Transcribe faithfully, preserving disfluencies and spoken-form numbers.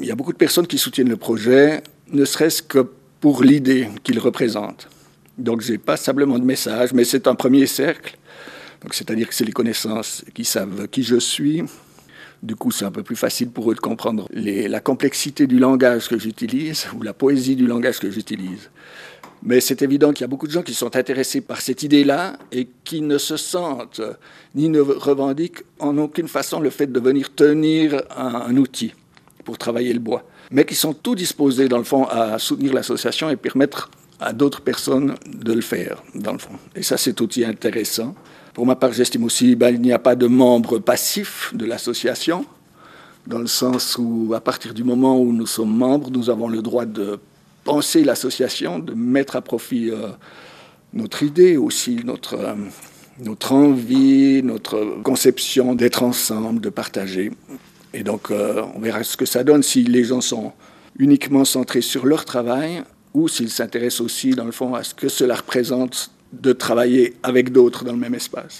Il y a beaucoup de personnes qui soutiennent le projet, ne serait-ce que pour l'idée qu'il représente. Donc, je n'ai pas simplement de message, mais c'est un premier cercle. Donc, c'est-à-dire que c'est les connaissances qui savent qui je suis. Du coup, c'est un peu plus facile pour eux de comprendre les, la complexité du langage que j'utilise ou la poésie du langage que j'utilise. Mais c'est évident qu'il y a beaucoup de gens qui sont intéressés par cette idée-là et qui ne se sentent ni ne revendiquent en aucune façon le fait de venir tenir un, un outil pour travailler le bois, mais qui sont tout disposés, dans le fond, à soutenir l'association et permettre à d'autres personnes de le faire, dans le fond. Et ça, c'est aussi intéressant. Pour ma part, j'estime aussi qu'il n'y a pas de membres passifs de l'association, dans le sens où, à partir du moment où nous sommes membres, nous avons le droit de penser l'association, de mettre à profit euh, notre idée aussi, notre, euh, notre envie, notre conception d'être ensemble, de partager. Et donc, euh, on verra ce que ça donne si les gens sont uniquement centrés sur leur travail ou s'ils s'intéressent aussi, dans le fond, à ce que cela représente de travailler avec d'autres dans le même espace.